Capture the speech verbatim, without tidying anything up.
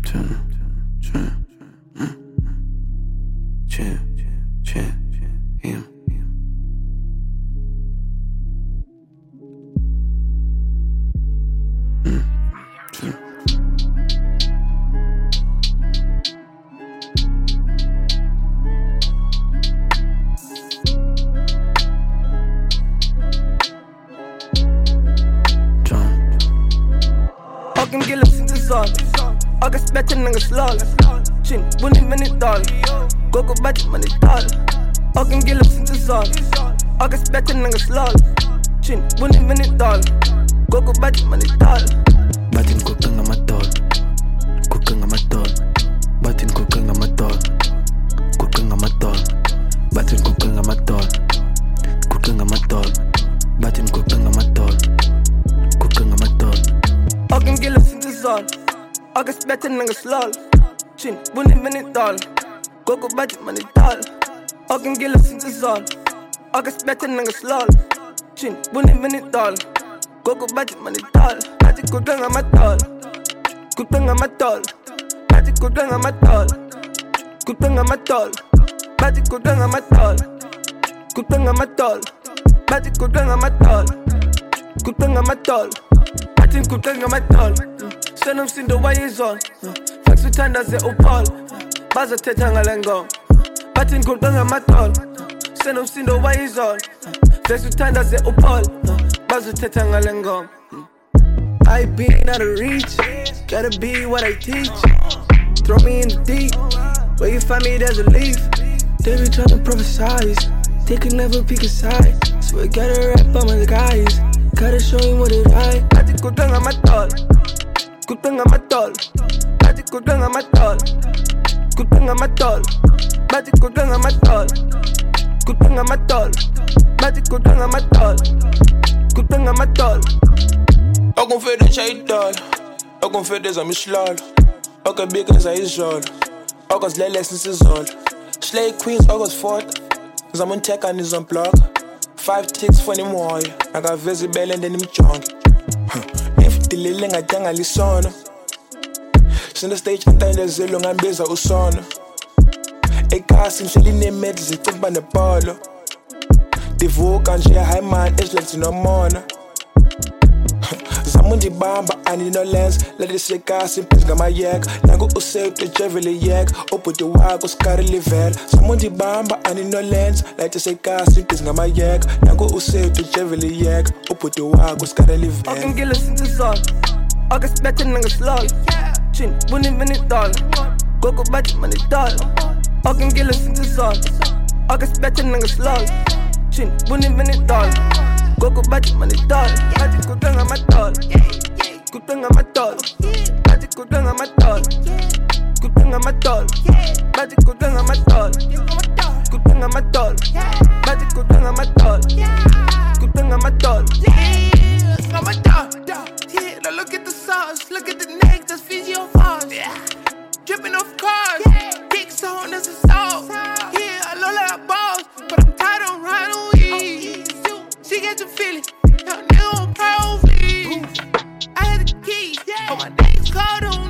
Fucking gillen sind es all. August betten ng slal. Chin, bunny minute doll. Gogo budget money doll. Fucking gillen sind es all. August betten ng slal. Chin, bunny minute doll. Gogo budget money doll. Batin ko kang amatol. Ko kang amatol. Batin ko kang amatol. Ko kang amatol. Batin ko kang amatol. Ko kang amatol. Batin ko kang amatol. Ko kang amatol. Fucking gillen sind es all. August betten ng slal. Chin, bunny minute doll. Gogo budget money doll. Fucking gillen sind es all. August betten ng slal. Chin, bunny minute doll. Gogo budget money doll. Batin ko kang amatol. Ko kang amatol. Batin ko kang amatol. Ko kang amatol. Batin ko kang amatol. Ko kang amatol. Batin ko kang amatol. Ko kang amatol. Batin ko kang amatol. Send them sin the way is on. Flex with tanda ze opal. Baza teta ngalengo. Batin ko kang amatol. Send them sin the way is on. Flex with tanda ze opal. Baza teta ngalengo. I been out of reach. Gotta be what I teach. Throw me in the deep. Where you find me there's a leaf. They be tryna prophesize. They could never pick a side. So I gotta rap on my guys. Gotta show him what it I. Batin ko kang amatol. Ko kang amatol. Batin ko kang amatol. Ko kang amatol. Batin ko kang amatol. Ko kang amatol. Batin ko kang amatol. Ko kang amatol. Jag kom för det tjejtal. Jag kom för det som är slal. Jag kan bygga sig i sol. Jag kan slä läsens i sol. Slay queens, jag kan fort. Som en tech on is on block. Five ticks for them wall. I got visible and then them junk. If the lily nga tanga lisona. Sin the stage and time there's a long and busy usona. Ik ga sin chili ne met zit op aan de polo. De vokan je high man is like no more. Zamundi bamba ani no lens. Let it shake ass in pis gama yak. Nango usep the jevely yak. Opo de wago skare liver. Zamundi bamba ani no lens. Let it shake ass in pis gama yak. Nango usep the jevely yak. Opo de wago skare liver. Fucking gillen sind es all. August betten ng slal. Chin, bunny minute doll. Gogo budget money doll. Fucking gillen sind es all. August betten ng slal. Chin, bunny minute doll. Gogo budget money doll. Batin ko kang amatol. Ko kang amatol. Batin ko kang amatol. Ko kang amatol. Batin ko kang amatol. Ko kang amatol. Batin ko kang amatol. Ko kang amatol. I'm a dog, yeah, now look at the sauce, look at the neck, that's Fiji on Foss. Yeah. Dripping off cars, yeah. Kicks on, that's a sauce. Yeah, I look like a boss, but I'm tired of riding on weed. She got the feeling, young nigga on pro fleet. I had the key, but my name's called on